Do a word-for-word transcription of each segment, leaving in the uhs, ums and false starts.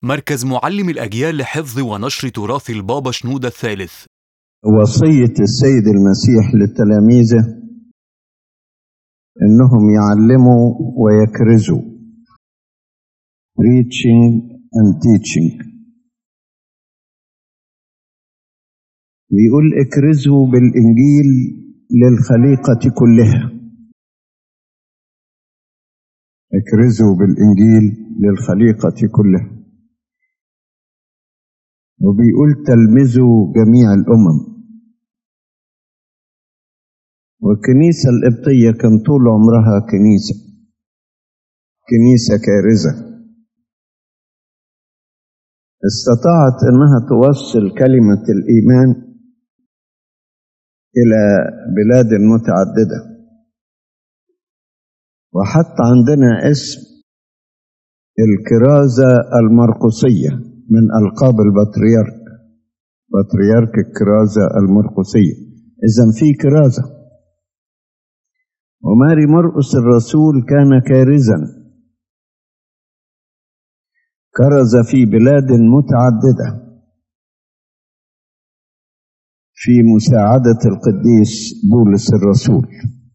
مركز معلم الأجيال لحفظ ونشر تراث البابا شنودة الثالث. وصية السيد المسيح لتلاميذه إنهم يعلموا ويكرزوا preaching and teaching. بيقول اكرزوا بالإنجيل للخليقة كلها. اكرزوا بالإنجيل للخليقة كلها. وبيقول تلمذوا جميع الأمم. والكنيسة القبطية كان طول عمرها كنيسة كنيسة كارزة، استطاعت أنها توصل كلمة الإيمان إلى بلاد متعددة. وحتى عندنا اسم الكرازة المرقسية من ألقاب البطريرك، بطريرك الكرازة المرقسية. إذن في كرازة. وماري مرقس الرسول كان كارزا، كرز في بلاد متعددة في مساعدة القديس بولس الرسول.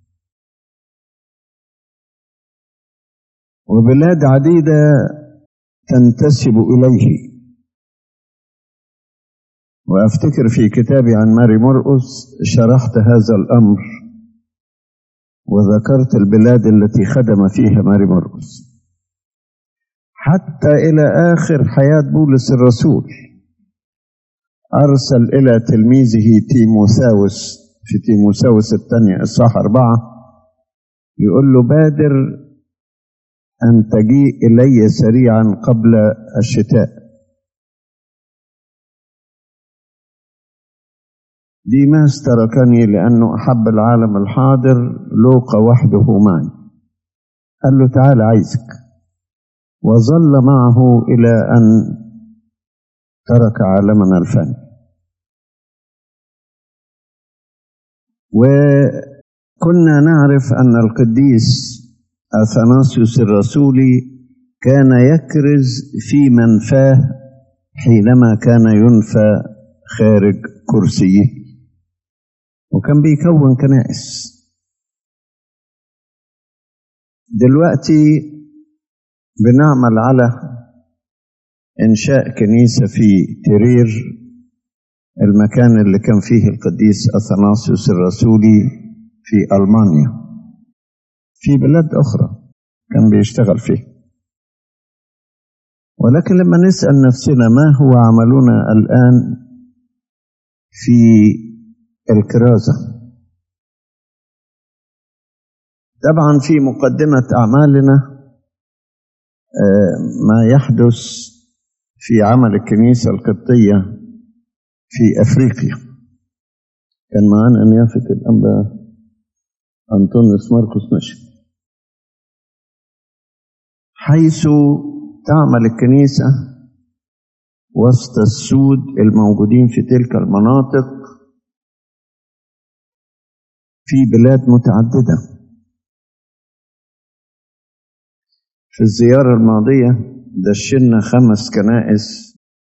وبلاد عديدة تنتسب إليه. وأفتكر في كتابي عن ماري مرقس شرحت هذا الأمر وذكرت البلاد التي خدم فيها ماري مرقس حتى إلى آخر حياة بولس الرسول. أرسل إلى تلميذه تيموثاوس في تيموثاوس الثانية إصحاح أربعة، يقول له بادر أن تجيء إلي سريعا قبل الشتاء. ديماس تركني لأنه أحب العالم الحاضر، لوقا وحده معي. قال له تعال عايزك، وظل معه إلى أن ترك عالمنا الفاني. وكنا نعرف أن القديس أثناسيوس الرسولي كان يكرز في منفاه حينما كان ينفى خارج كرسيه، وكان بيكون كنائس. دلوقتي بنعمل على إنشاء كنيسة في ترير، المكان اللي كان فيه القديس أثناسيوس الرسولي في ألمانيا، في بلاد أخرى كان بيشتغل فيه. ولكن لما نسأل نفسنا ما هو عملنا الآن في الكرازة، طبعا في مقدمة أعمالنا ما يحدث في عمل الكنيسة القبطية في أفريقيا. كان معنا نيافة الأنبا أنطونيوس ماركوس مشي، حيث تعمل الكنيسة وسط السود الموجودين في تلك المناطق في بلاد متعددة. في الزيارة الماضية دشنا خمس كنائس،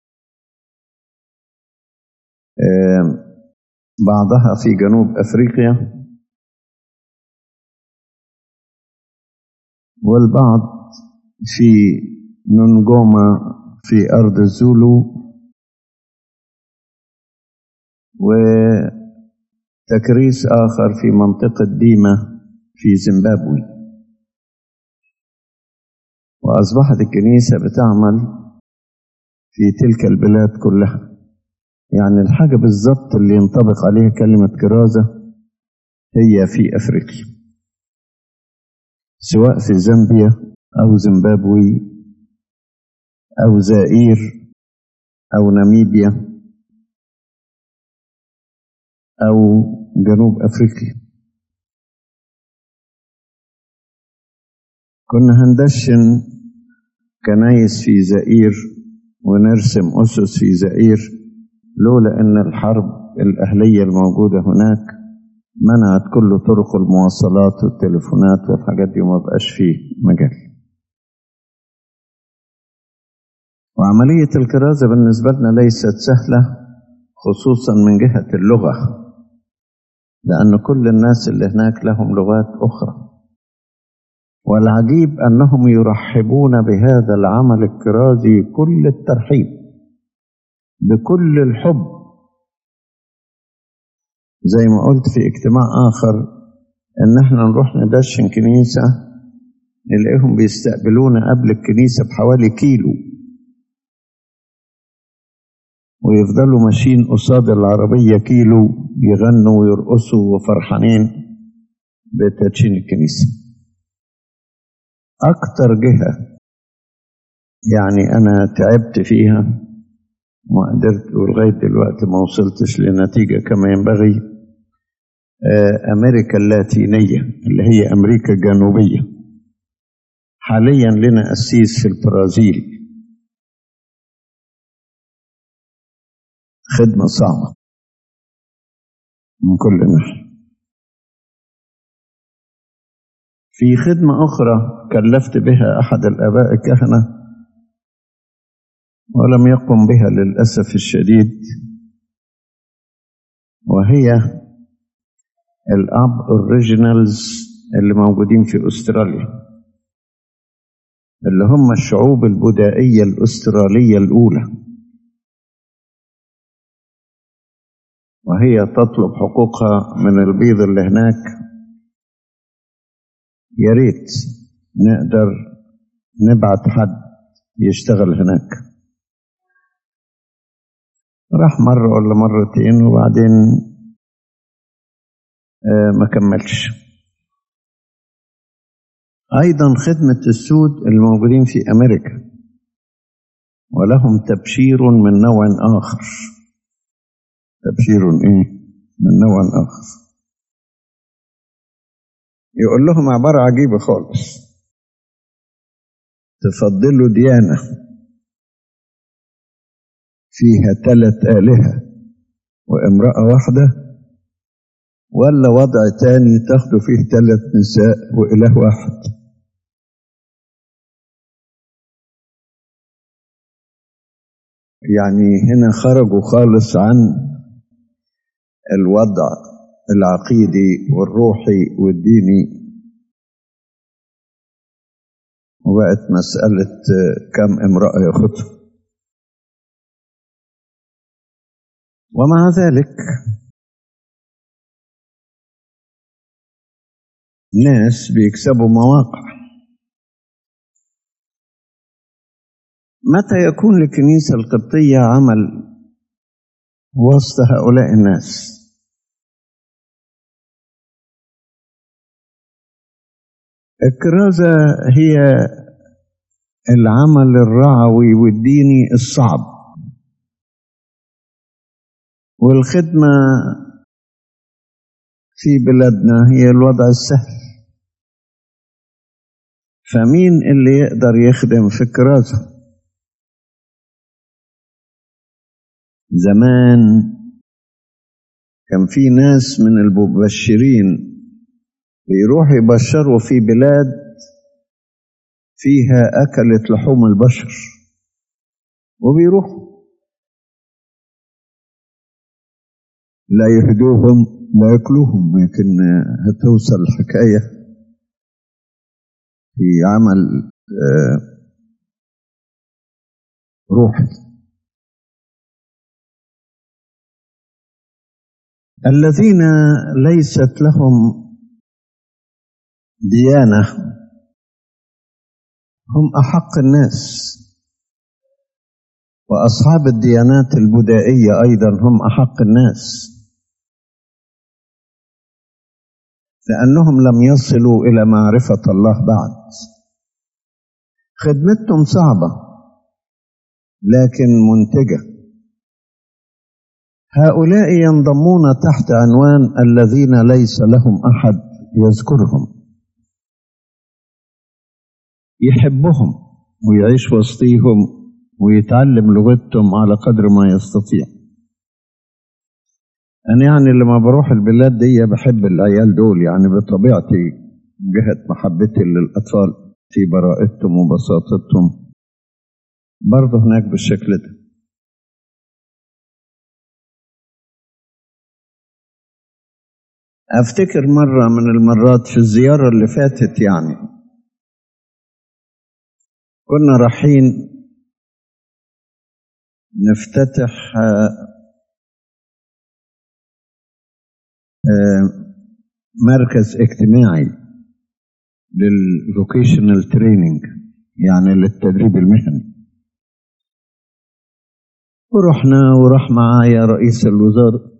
بعضها في جنوب أفريقيا والبعض في نونجوما في أرض الزولو، وتكريس آخر في منطقة ديما في زيمبابوي. وأصبحت الكنيسة بتعمل في تلك البلاد كلها. يعني الحاجة بالضبط اللي ينطبق عليها كلمة كرازة هي في أفريقيا، سواء في زامبيا أو زيمبابوي أو زائير أو ناميبيا أو جنوب أفريقيا. كنا هندشن كنايس في زائير ونرسم أسس في زائير، لولا أن الحرب الأهلية الموجودة هناك منعت كل طرق المواصلات والتليفونات والحاجات دي، وما بقاش فيه مجال. وعملية الكرازة بالنسبة لنا ليست سهلة، خصوصا من جهة اللغة، لأن كل الناس اللي هناك لهم لغات أخرى. والعجيب أنهم يرحبون بهذا العمل الكرازي كل الترحيب بكل الحب. زي ما قلت في اجتماع آخر إن احنا نروح ندشن كنيسة نلاقيهم بيستقبلونا قبل الكنيسة بحوالي كيلو، ويفضلوا ماشيين قصاد العربية كيلو يغنوا ويرقصوا وفرحانين بتدشين الكنيسة. أكتر جهة يعني أنا تعبت فيها ما قدرت ولغاية دلوقتي ما وصلتش لنتيجة كما ينبغي، أمريكا اللاتينية اللي هي أمريكا الجنوبية. حاليا لنا أسيس في البرازيل، خدمة صعبة من كل ناحية. في خدمة أخرى كلفت بها أحد الآباء الكهنة ولم يقم بها للأسف الشديد، وهي الأب أوريجينالز اللي موجودين في أستراليا، اللي هم الشعوب البدائية الأسترالية الأولى، وهي تطلب حقوقها من البيض اللي هناك. يا ريت نقدر نبعت حد يشتغل هناك. راح مرة ولا مرتين وبعدين آه ما كملش. أيضا خدمة السود الموجودين في أمريكا ولهم تبشير من نوع آخر. تبشير إيه؟ من نوع آخر. يقول لهم عبارة عجيبة خالص: تفضلوا ديانة فيها ثلاث آلهة وامرأة واحدة، ولا وضع تاني تاخدوا فيه ثلاث نساء وإله واحد؟ يعني هنا خرجوا خالص عن الوضع العقيدي والروحي والديني، وبقت مسألة كم امرأة ياخدها. ومع ذلك ناس بيكسبوا مواقع. متى يكون للكنيسة القبطية عمل وسط هؤلاء الناس؟ الكرازة هي العمل الرعوي والديني الصعب، والخدمة في بلادنا هي الوضع السهل. فمين اللي يقدر يخدم في الكرازة؟ زمان كان في ناس من المبشرين بيروحوا يبشروا في بلاد فيها أكلت لحوم البشر، وبيروحوا لا يهدوهم لا يأكلوهم. لكن هتوصل الحكاية في عمل روحي. الذين ليست لهم ديانة هم أحق الناس، وأصحاب الديانات البدائية أيضا هم أحق الناس، لأنهم لم يصلوا إلى معرفة الله بعد. خدمتهم صعبة لكن منتجة. هؤلاء ينضمون تحت عنوان الذين ليس لهم أحد يذكرهم، يحبهم ويعيش وسطيهم ويتعلم لغتهم على قدر ما يستطيع. أنا يعني لما بروح البلاد دي بحب العيال دول، يعني بطبيعتي جهة محبتي للأطفال في براءتهم وبساطتهم برضه هناك بالشكل ده. أفتكر مرة من المرات في الزيارة اللي فاتت يعني كنا رايحين نفتتح مركز اجتماعي للفوكيشنال تريننج، يعني للتدريب المهني. ورحنا وراح معايا رئيس الوزارة،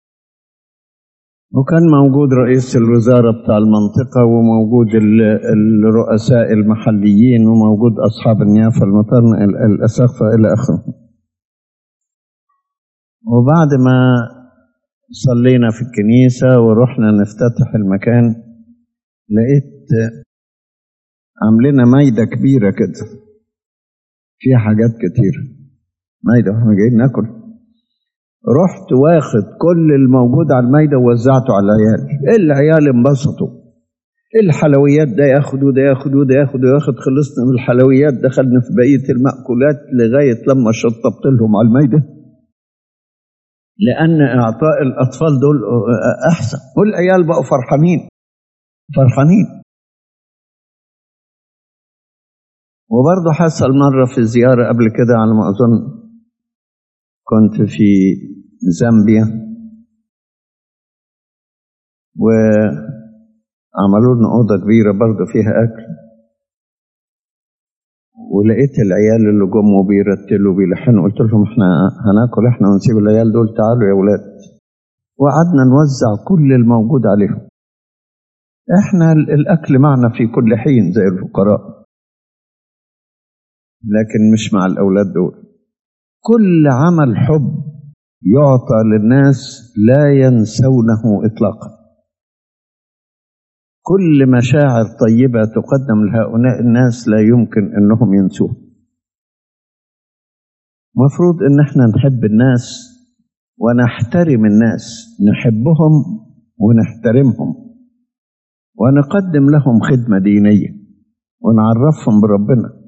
وكان موجود رئيس الوزارة بتاع المنطقة، وموجود الرؤساء المحليين، وموجود أصحاب النيافة المطرنة الأساقفة إلى آخره. وبعد ما صلينا في الكنيسة ورحنا نفتتح المكان، لقيت عاملين مايدة كبيرة كده فيها حاجات كتير، مايدة واحنا جايين ناكل. رحت واخد كل الموجود على المايدة ووزعته على العيال. العيال انبسطوا، الحلويات ده ياخد وده ياخد وده ياخد وياخد. خلصنا من الحلويات، دخلنا في بقية المأكولات لغاية لما شطبت لهم على المايدة، لأن إعطاء الأطفال دول أحسن، والعيال بقوا فرحانين فرحانين. وبرضه حصل مرة في زيارة قبل كده على ما أظن، كنت في زامبيا وعملوا لنا أوضة كبيرة برضه فيها أكل، ولقيت العيال اللي جم وبيرتلوا بيلحنوا، قلت لهم احنا هناكل احنا ونسيب العيال دول، تعالوا يا ولاد. وقعدنا نوزع كل الموجود عليهم. احنا الأكل معنا في كل حين زي الفقراء، لكن مش مع الأولاد دول. كل عمل حب يعطى للناس لا ينسونه إطلاقا. كل مشاعر طيبة تقدم لهؤلاء الناس لا يمكن أنهم ينسوها. مفروض أن احنا نحب الناس ونحترم الناس، نحبهم ونحترمهم ونقدم لهم خدمة دينية ونعرفهم بربنا.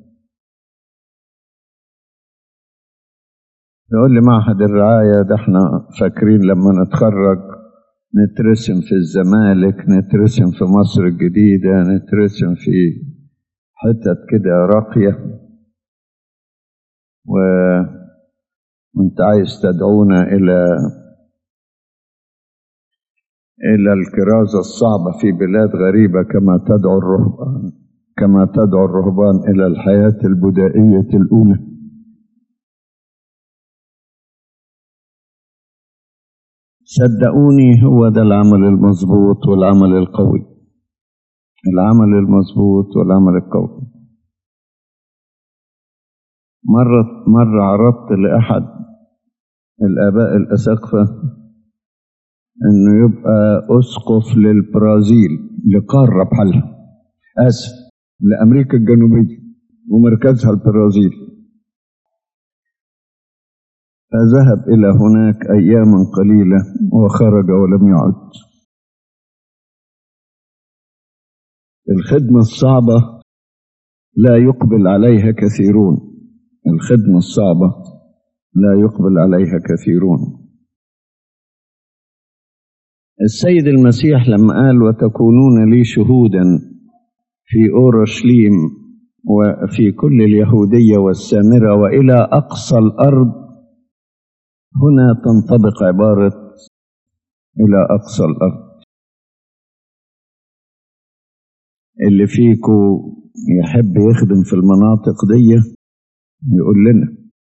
يقول لي معهد الرعاية ده احنا فاكرين لما نتخرج نترسم في الزمالك، نترسم في مصر الجديدة، نترسم في حتت كده راقية، وانت عايز تدعونا إلى إلى الكرازة الصعبة في بلاد غريبة كما تدعو الرهبان كما تدعو الرهبان إلى الحياة البدائية الأولى. صدقوني هو ده العمل المظبوط والعمل القوي، العمل المظبوط والعمل القوي. مرة مرة عرضت لأحد الآباء الأساقفة إنه يبقى أسقف للبرازيل، لقارة بحالها، آسف لأمريكا الجنوبية ومركزها البرازيل. فذهب إلى هناك أياما قليلة وخرج ولم يعد. الخدمة الصعبة لا يقبل عليها كثيرون، الخدمة الصعبة لا يقبل عليها كثيرون. السيد المسيح لما قال وتكونون لي شهودا في أورشليم وفي كل اليهودية والسامرة وإلى أقصى الأرض، هنا تنطبق عبارة إلى أقصى الأرض. اللي فيكو يحب يخدم في المناطق دي يقول لنا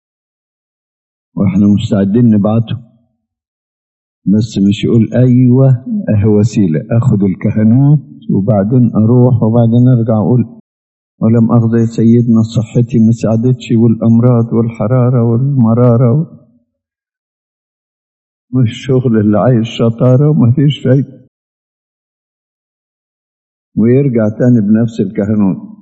واحنا مستعدين نبعته، بس مش يقول أيوة أهي وسيلة أخذ الكهنوت وبعدين أروح وبعدين أرجع أقول ولم أخذ سيدنا صحتي ما ساعدتش، والأمراض والحرارة والمرارة والشغل اللي عايز شطارة وما فيش فايدة، ويرجع تاني بنفس الكهنوت.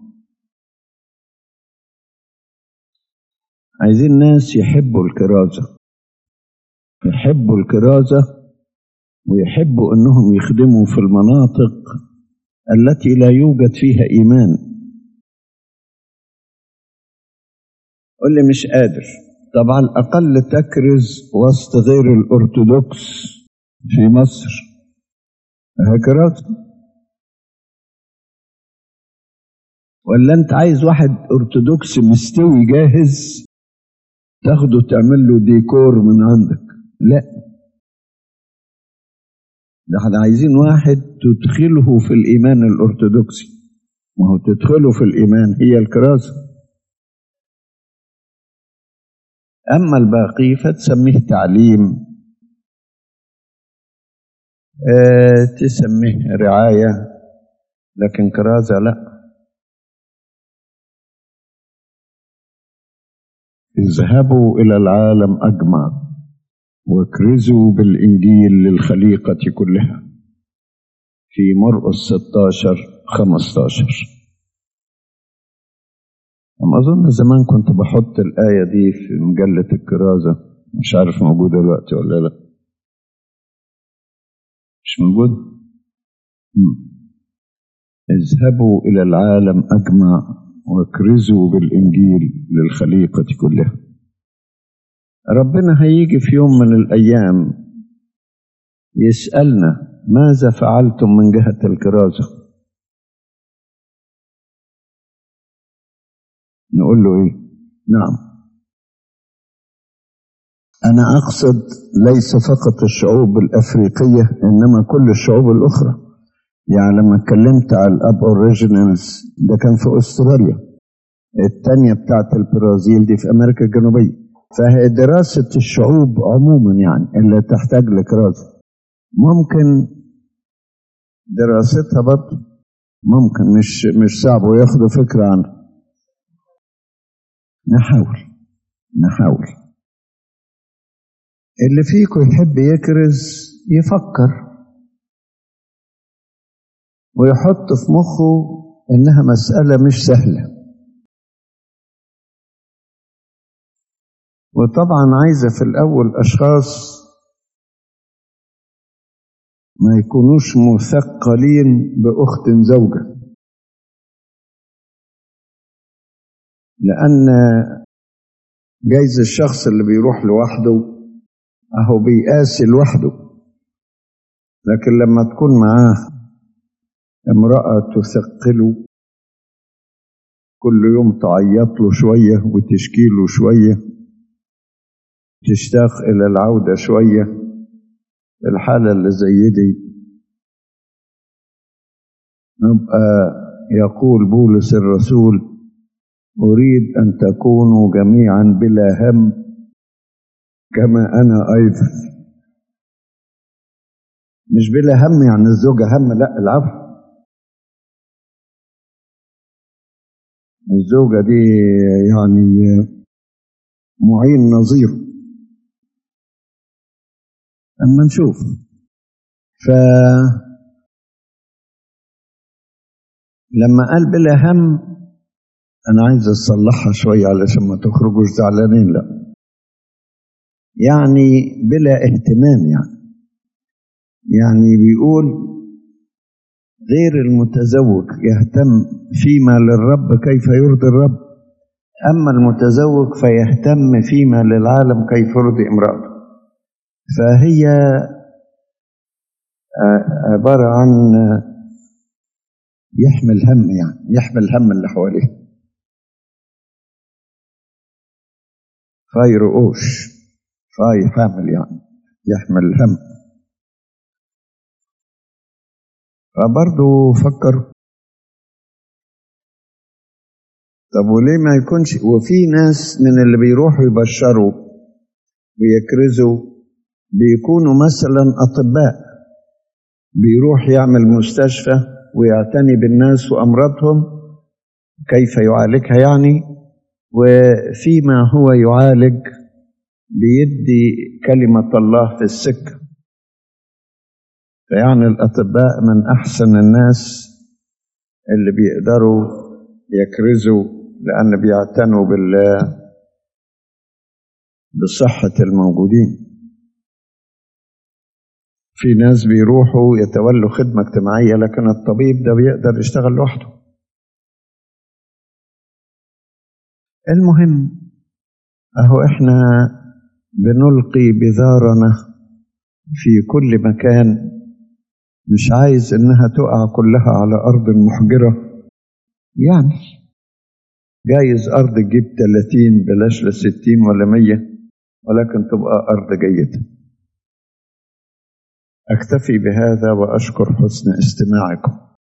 عايزين ناس يحبوا الكرازة، يحبوا الكرازة ويحبوا أنهم يخدموا في المناطق التي لا يوجد فيها إيمان. قول لي مش قادر. طب على الأقل تكرز وسط غير الأرثوذكس في مصر، هكذا. ولا أنت عايز واحد أرثوذكس مستوي جاهز تاخده تعمل له ديكور من عندك؟ لا، ده احنا عايزين واحد تدخله في الإيمان الأرثوذكسي. ما هو تدخله في الإيمان هي الكرازة. أما الباقي فتسميه تعليم، اه تسميه رعاية، لكن كرازة لا. اذهبوا إلى العالم أجمع واكرزوا بالإنجيل للخليقة كلها، في مرقس ستة عشر خمسة عشر. أما أظن زمان كنت بحط الآية دي في مجلة الكرازة، مش عارف موجودة دلوقتي ولا لا. مش موجود. اذهبوا إلى العالم أجمع واكرزوا بالإنجيل للخليقة كلها. ربنا هيجي في يوم من الأيام يسألنا ماذا فعلتم من جهة الكرازة؟ نقول له إيه؟ نعم. أنا أقصد ليس فقط الشعوب الأفريقية إنما كل الشعوب الأخرى. يعني لما اتكلمت على الأب أوريجينالز ده كان في أستراليا، التانية بتاعت البرازيل دي في أمريكا الجنوبية. فهي دراسة الشعوب عموما يعني اللي تحتاج لكرازة ممكن دراستها برضه ممكن مش مش صعب وياخدوا فكرة عنها. نحاول نحاول اللي فيكم يحب يكرز يفكر ويحط في مخه إنها مسألة مش سهلة، وطبعا عايزة في الأول أشخاص ما يكونوش مثقلين بأخت زوجة، لأن جايز الشخص اللي بيروح لوحده أهو بيقاسي لوحده، لكن لما تكون معاه امرأة تثقله كل يوم تعيط له شوية وتشكي له شوية، تشتاق إلى العودة شوية، الحالة اللي زي دي نبقى يقول بولس الرسول أريد أن تكونوا جميعا بلا هم كما أنا أيضا. مش بلا هم يعني الزوجة هم، لا العفو، الزوجة دي يعني معين نظير. أما نشوف ف لما قال بلا هم أنا عايز أصلحها شوية علشان ما تخرجوش زعلانين، لا يعني بلا اهتمام، يعني يعني بيقول غير المتزوج يهتم فيما للرب كيف يرضي الرب، أما المتزوج فيهتم فيما للعالم كيف يرضي امرأته. فهي عبارة عن يحمل هم، يعني يحمل هم اللي حواليه، فاي رؤوش فاي حامل يعني يحمل هم. فبرضه فكر طب وليه ما يكونش؟ وفي ناس من اللي بيروحوا يبشروا ويكرزوا بيكونوا مثلا أطباء، بيروح يعمل مستشفى ويعتني بالناس وأمراضهم كيف يعالجها يعني، وفيما هو يعالج بيدي كلمة الله في السكة. فيعني الأطباء من أحسن الناس اللي بيقدروا يكرزوا لأن بيعتنوا بصحة الموجودين. في ناس بيروحوا يتولوا خدمة اجتماعية لكن الطبيب ده بيقدر يشتغل لوحده. المهم أهو إحنا بنلقي بذارنا في كل مكان، مش عايز إنها تقع كلها على أرض محجرة. يعني جايز أرض تجيب ثلاثين بلاش لستين ولا مية، ولكن تبقى أرض جيدة. أكتفي بهذا وأشكر حسن استماعكم.